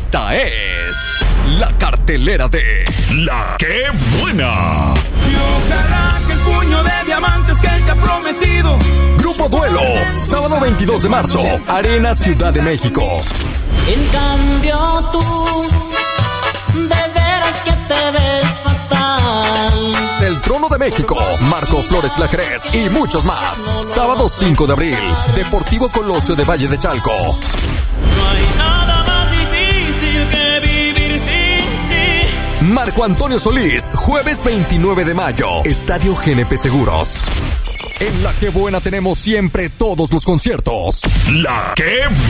Esta es la cartelera de La Qué Buena. Y ojalá que el puño de diamantes que él te ha prometido. Grupo Duelo, sábado 22 de marzo, Arena Ciudad de México. En cambio tú, de veras que te ves fatal. El Trono de México, Marco Flores Clacret y muchos más. Sábado 5 de abril, Deportivo Colosio de Valle de Chalco. No hay nada más difícil que vivir sin ti. Marco Antonio Solís, jueves 29 de mayo, Estadio GNP Seguros. En La Qué Buena tenemos siempre todos los conciertos. La Qué